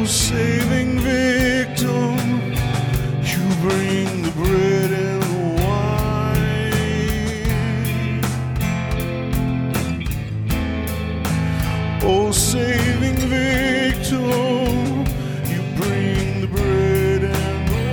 saving victim, you bring the bread and the wine. Oh, saving victim, you bring the bread and the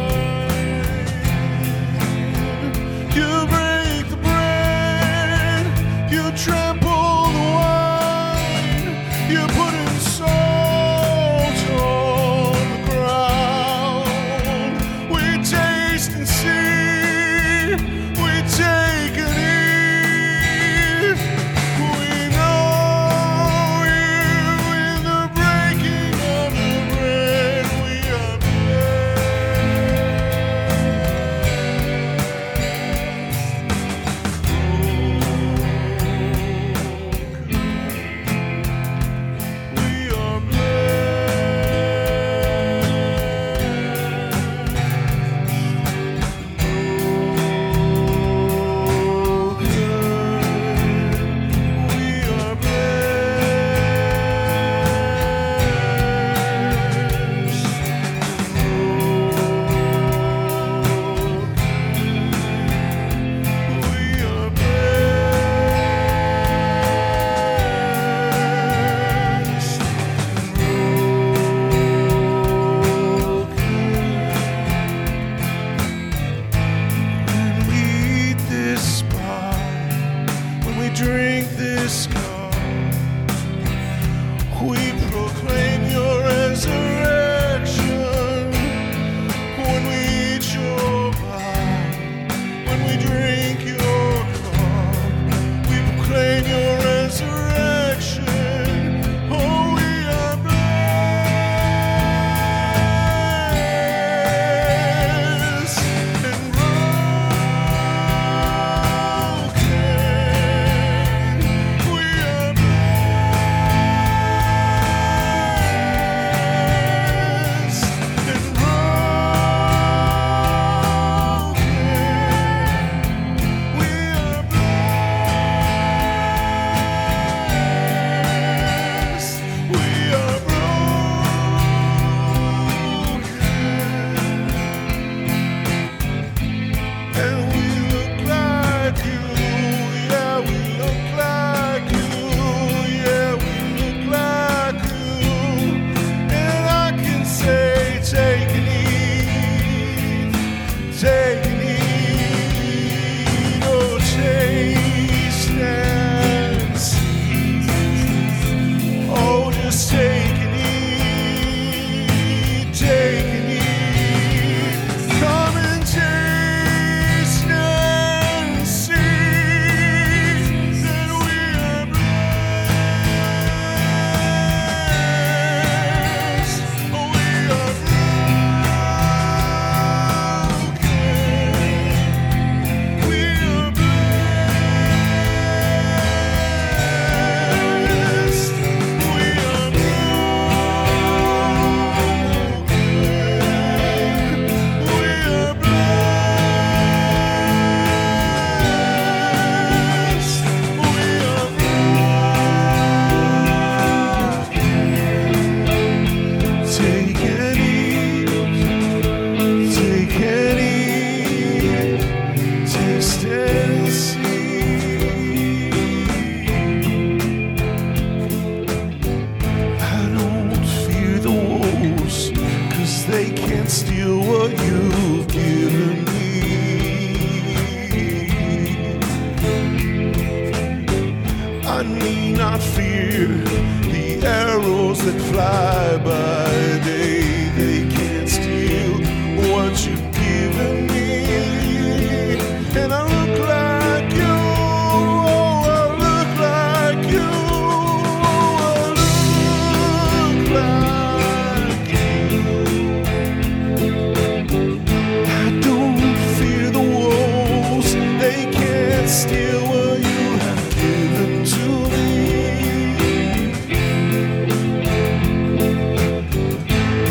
wine. You break the bread, you trample the wine, you put in salt on the ground. We taste and see, we take and eat. We know you in the breaking of the bread. We are drink this cup, we proclaim your resurrection. When we eat your body, when we drink your cup, we proclaim your resurrection. Oh, we are blessed and take and eat, oh, taste and see. Oh, just take and eat, take and eat. Come and taste and see that we are blessed. Oh, we are they can't steal what you've given me. I need not fear the arrows that fly by day. They can't steal what you've given me. And I look like you, oh, I look like you, oh, I look like steal what you have given to me.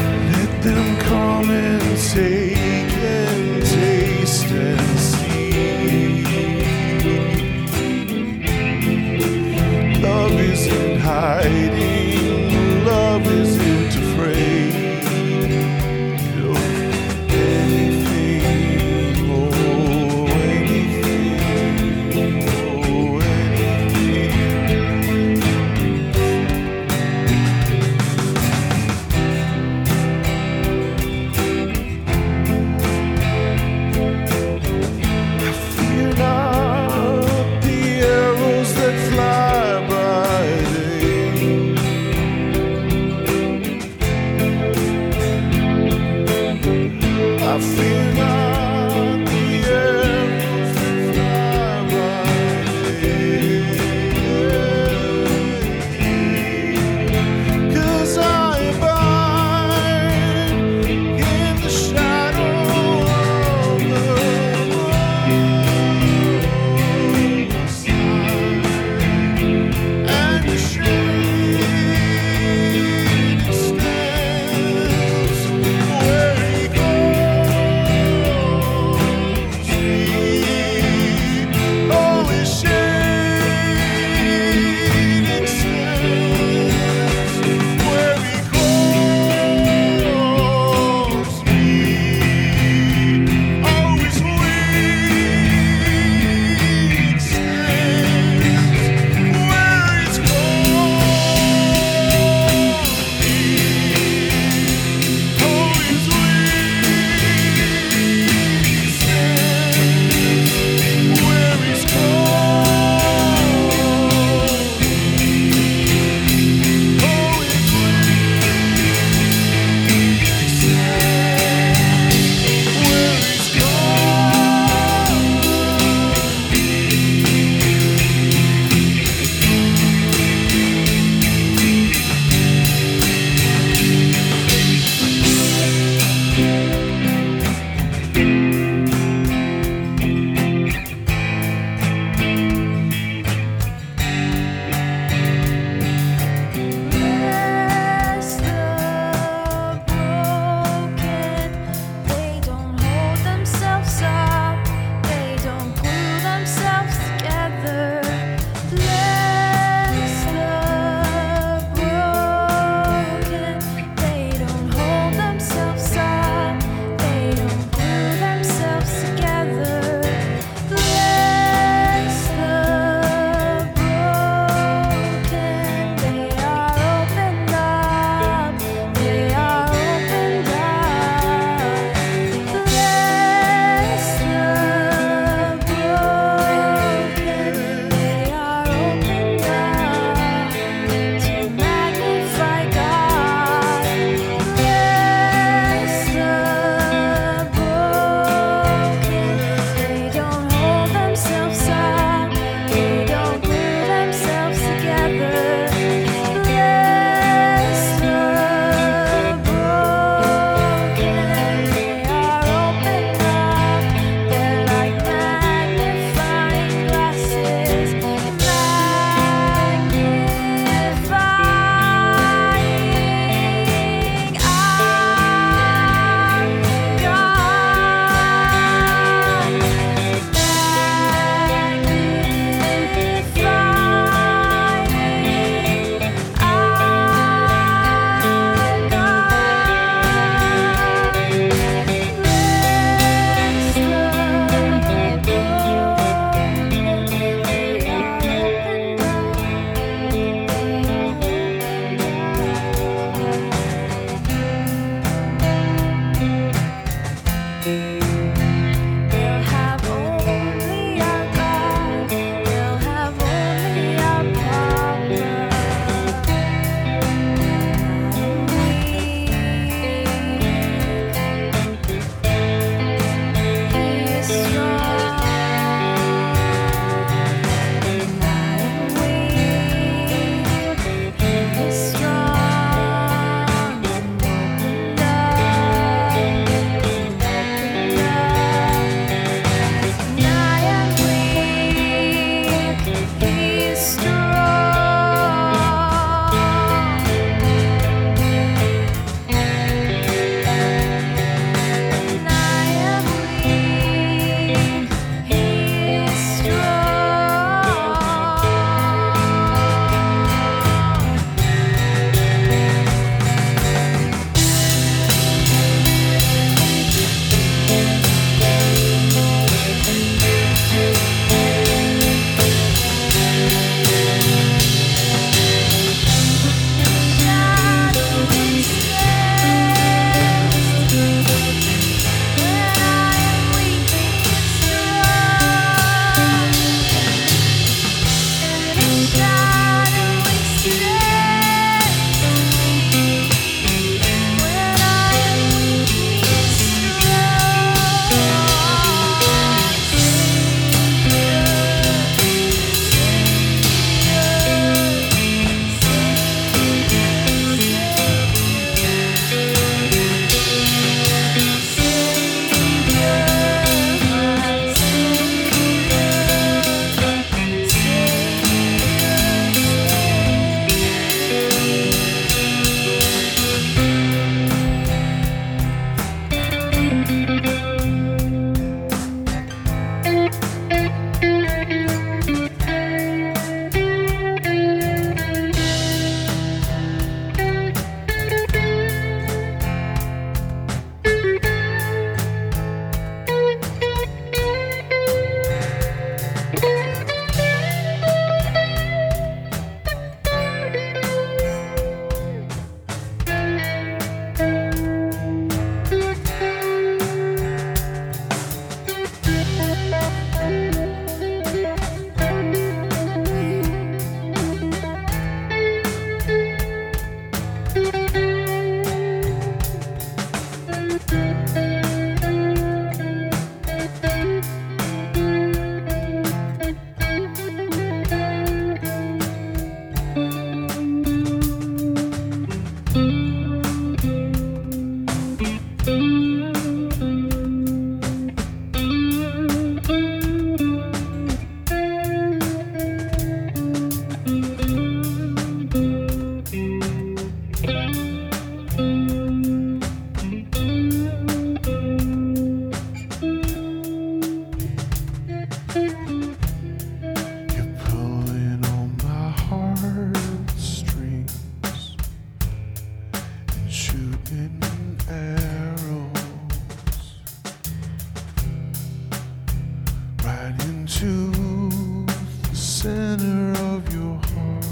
into the center of your heart.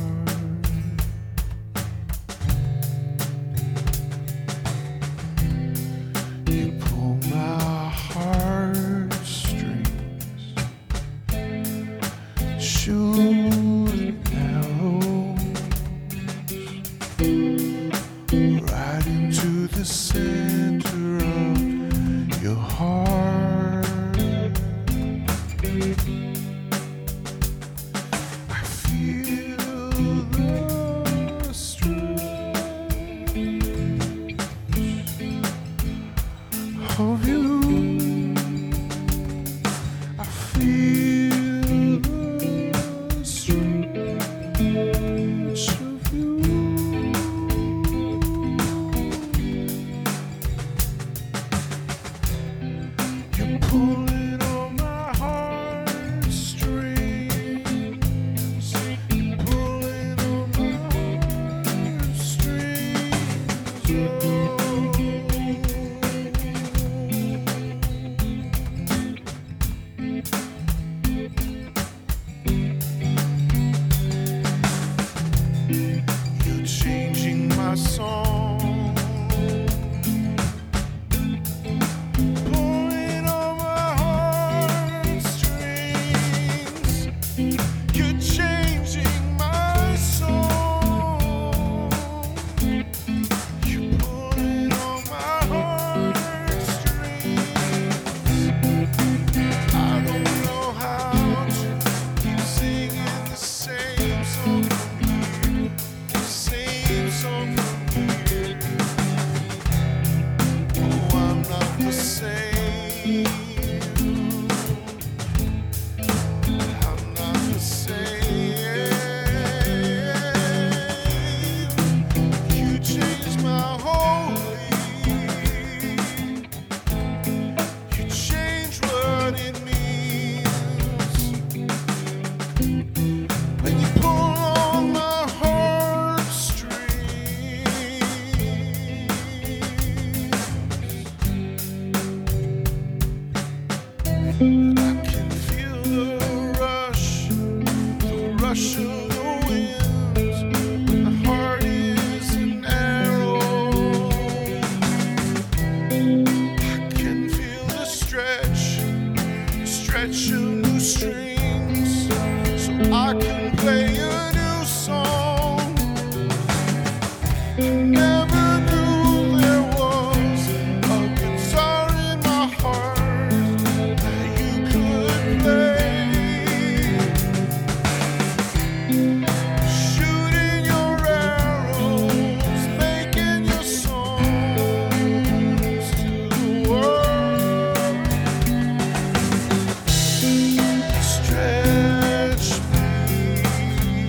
You pull my heartstrings, shooting arrows right into the center of your heart. I feel the strength of you. I feel the strength of you. You're pulling on my heartstrings. You're pulling on my heartstrings. You're changing my song. Pulling on my heartstrings. You're changing my song. You're pulling on my heartstrings. I don't know how to keep singing the same song from here, the same song from here. Oh, I'm not the same. I'm not the same. You changed my whole life. You changed what it means when you pull on my heartstrings. I can feel the rush of the winds when the heart is an arrow. I can feel the stretch of new strings, so I can play a new song. Never knew there was a guitar in my heart that you could play. Shooting your arrows, making your songs to the world. Stretch me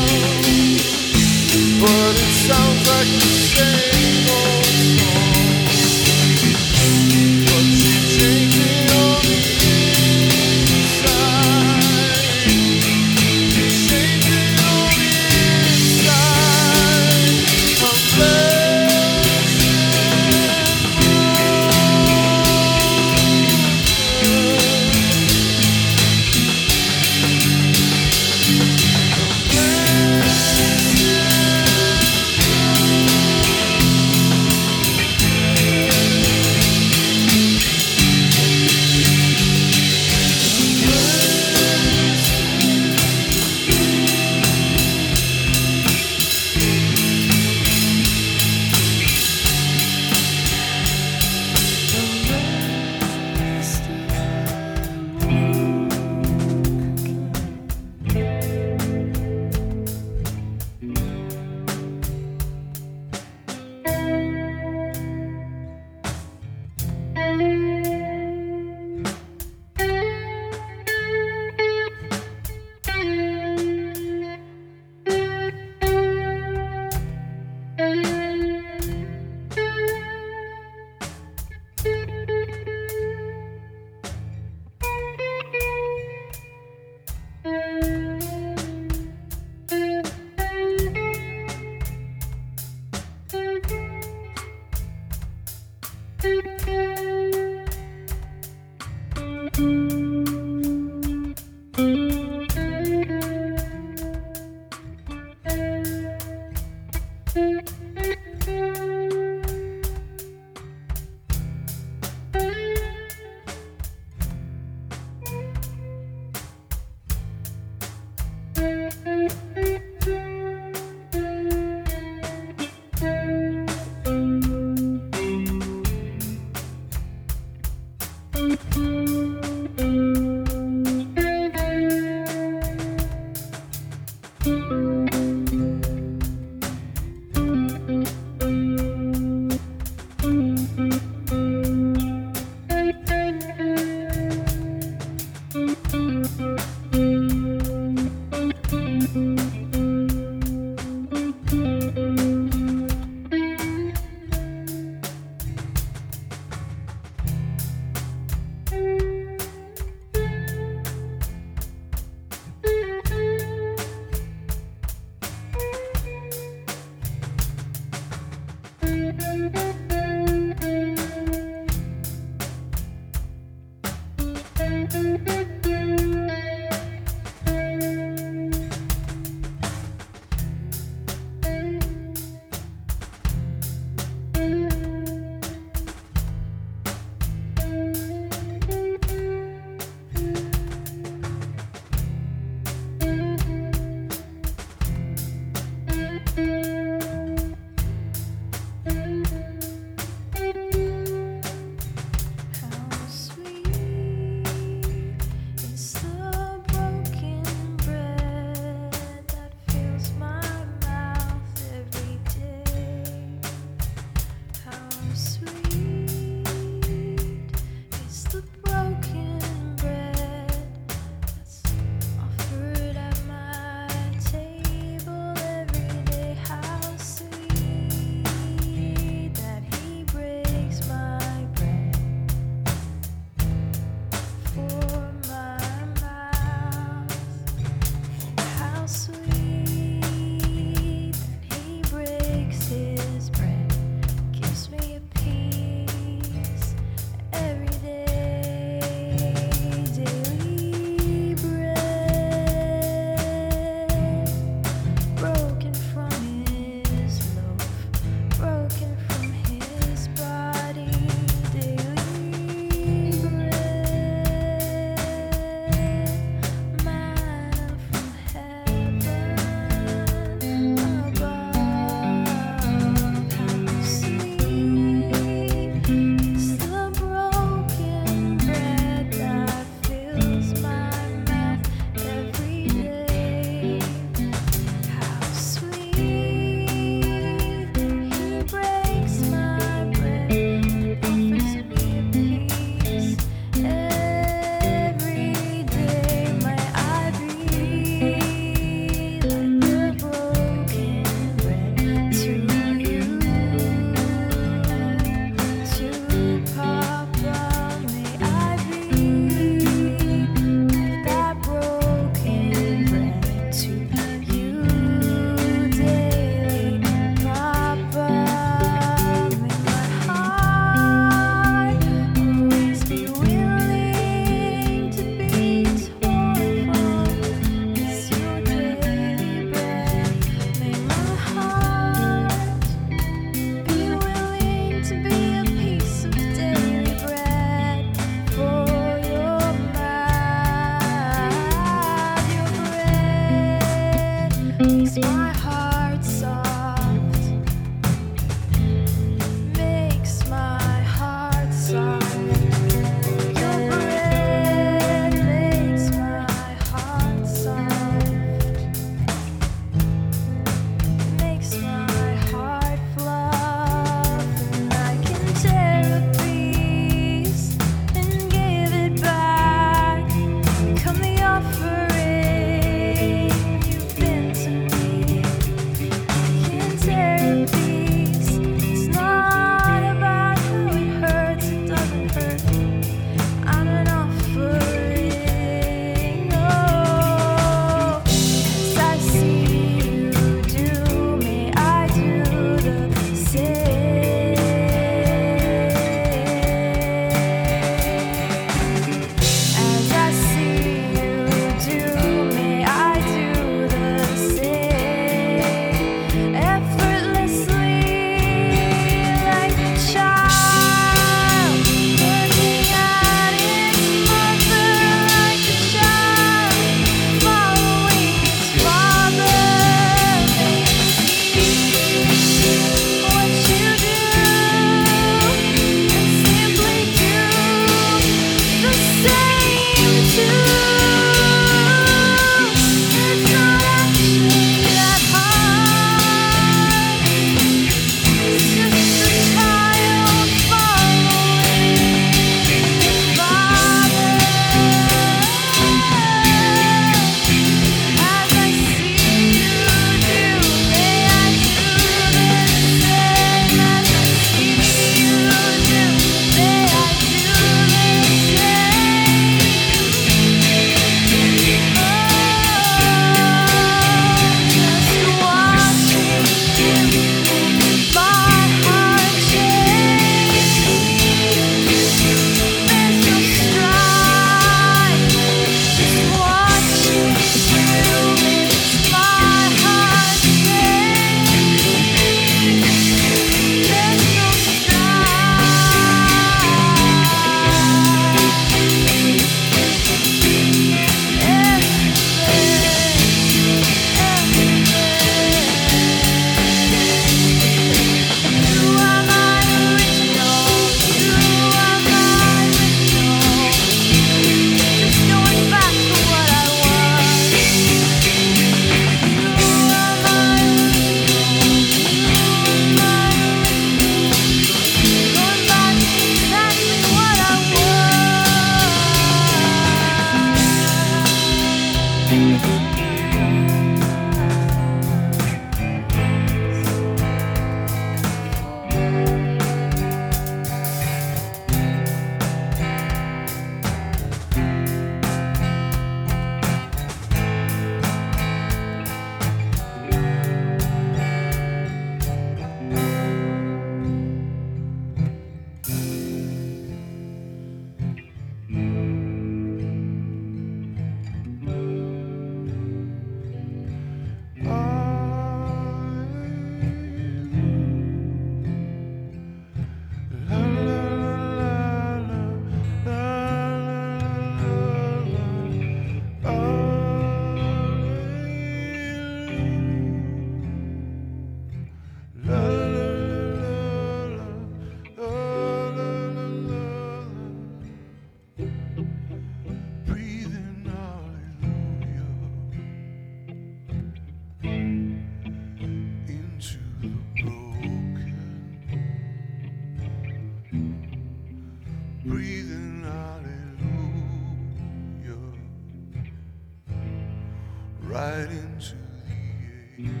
right into the air.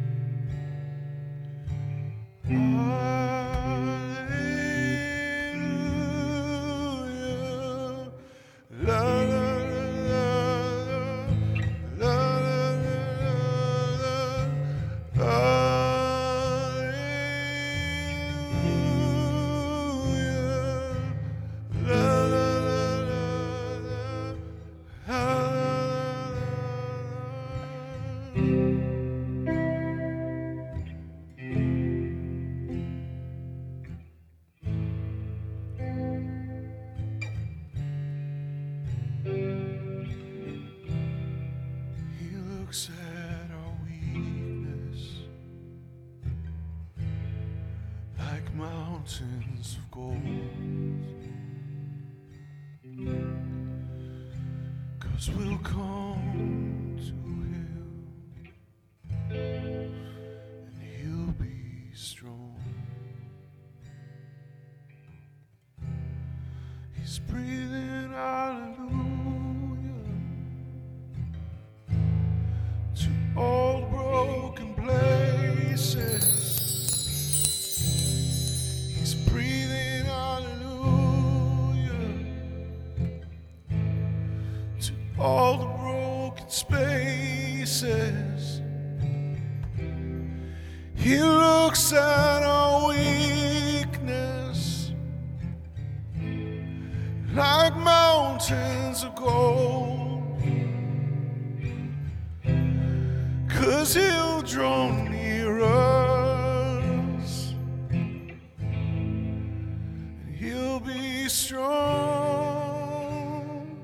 Hallelujah. La, la, la, la, la, la, la, hallelujah. La, la, la, la, He looks at our weakness like mountains of gold, 'cause we'll come to Him and He'll be strong. He's breathing hallelujah to all broken places. He's breathing hallelujah to all the broken spaces. He looks at our weakness like mountains of gold, 'cause He'll draw near us and He'll be strong.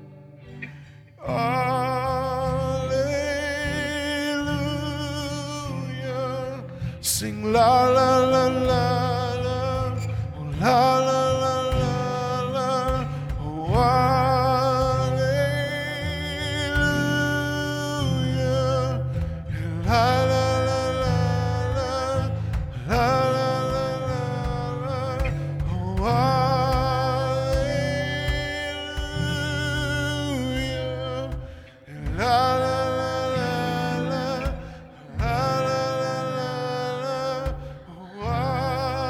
Hallelujah. Sing la la la la la, oh, la la la la la, oh, hallelujah. La la la la la, la la la la la, oh, hallelujah. La la la la la, la la la la la, oh, hallelujah.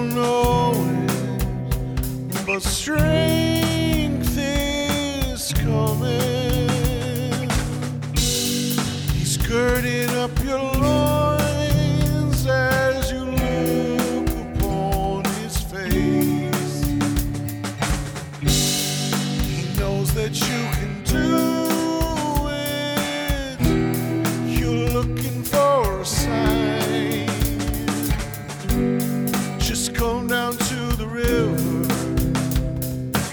don't know it, but strength is coming. He's girding up your loins as you look upon his face. He knows that you can do it. You're looking for a sign. Just come down to the river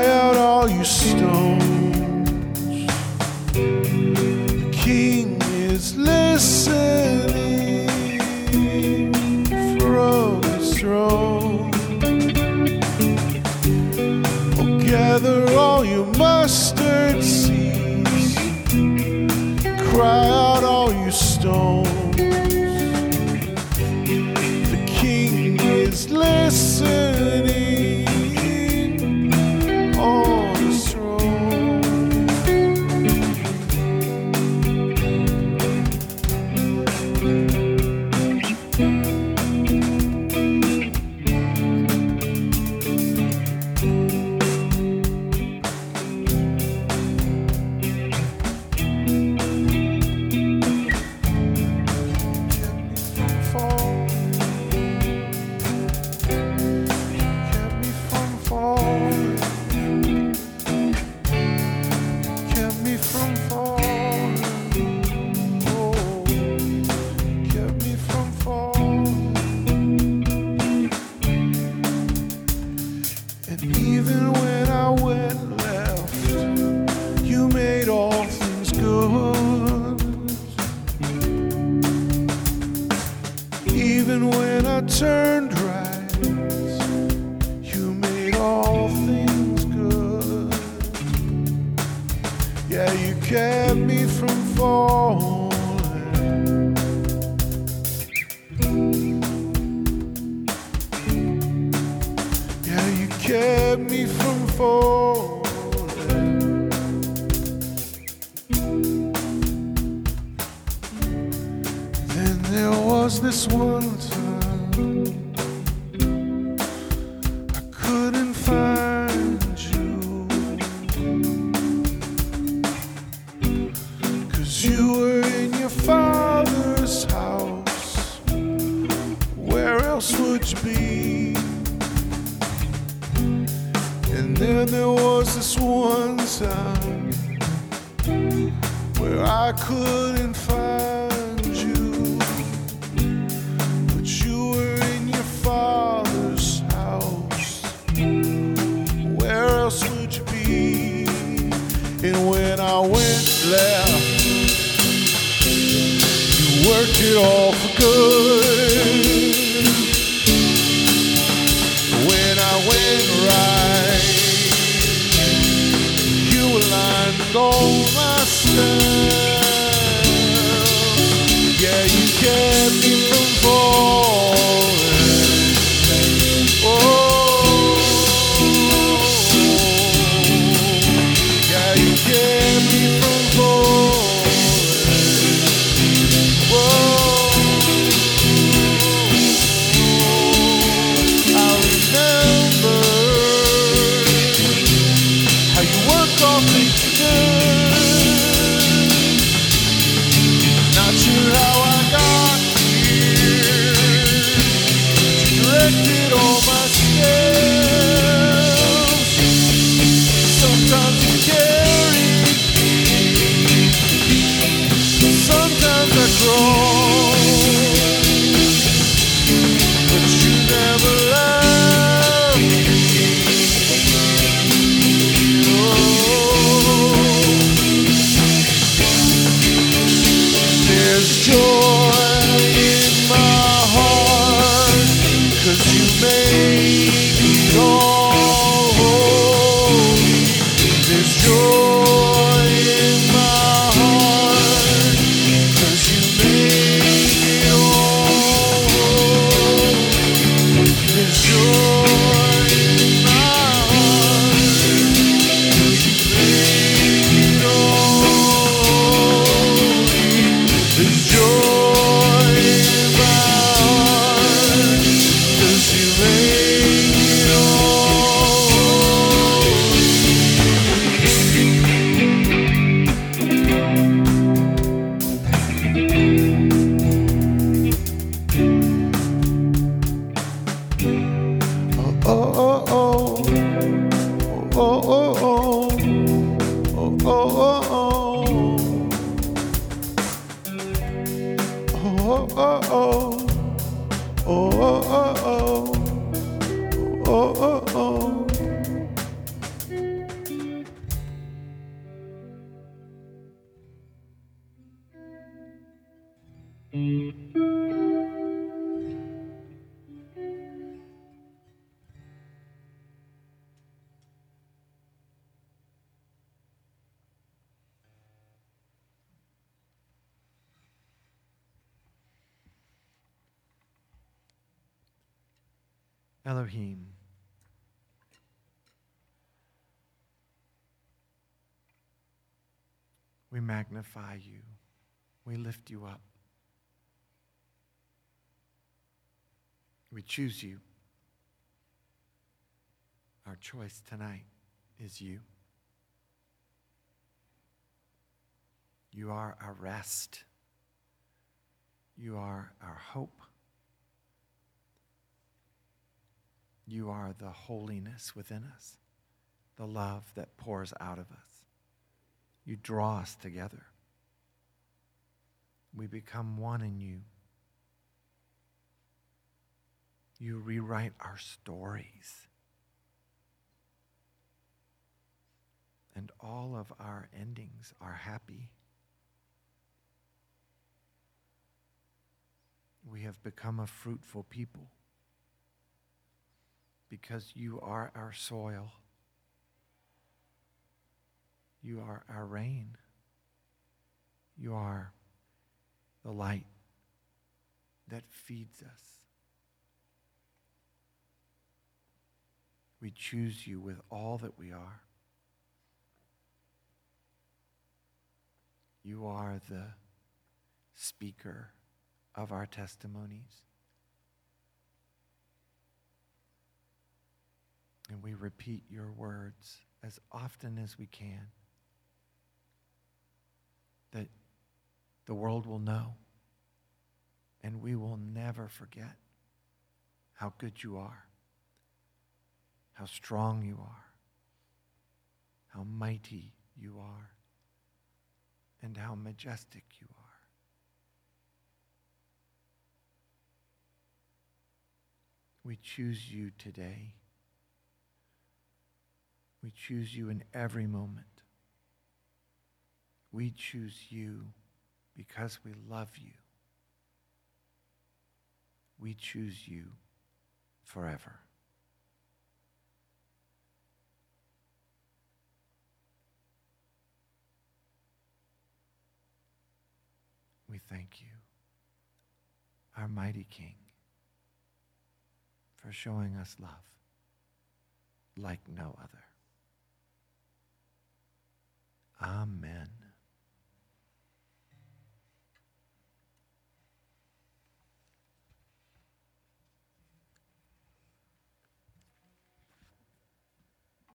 out all you stones. The King is listening from his throne. Oh, gather all your mustard seeds, cry out all you stones. The King is listening on his throne. Even when I went left, you made all things good. Even when I turned right, you made all things good. Yeah, you kept me from falling. Kept me from falling. Then there was this one time I couldn't find you, 'cause you were in your Father's house. Where else would you be? And then there was this one time where I couldn't find you, but you were in your Father's house. Where else would you be? And when I went left, you worked it all for good. When I went right, all my steps. Yeah, you kept me from falling. Oh, yeah, you kept me from falling. Oh, I remember how you worked all things. Not sure how I got here. You directed all my steps. Sometimes you carried me, sometimes I crawled, but you never left me. There's joy in my heart, 'cause you made it all holy. There's joy in my heart, 'cause you made it all holy. There's joy in my heart, 'cause you made it all holy. There's joy in my heart, 'cause you made it all oh, oh, oh, oh, oh, oh, oh, oh, oh, oh, oh, oh, oh. Elohim, we magnify you. We lift you up. We choose you. Our choice tonight is you. You are our rest. You are our hope. You are the holiness within us, the love that pours out of us. You draw us together. We become one in you. You rewrite our stories. And all of our endings are happy. We have become a fruitful people because you are our soil. You are our rain. You are the light that feeds us. We choose you with all that we are. You are the speaker of our testimonies. And we repeat your words as often as we can, that the world will know and we will never forget how good you are, how strong you are, how mighty you are, and how majestic you are. We choose you today. We choose you in every moment. We choose you because we love you. We choose you forever. We thank you, our mighty King, for showing us love like no other. Amen.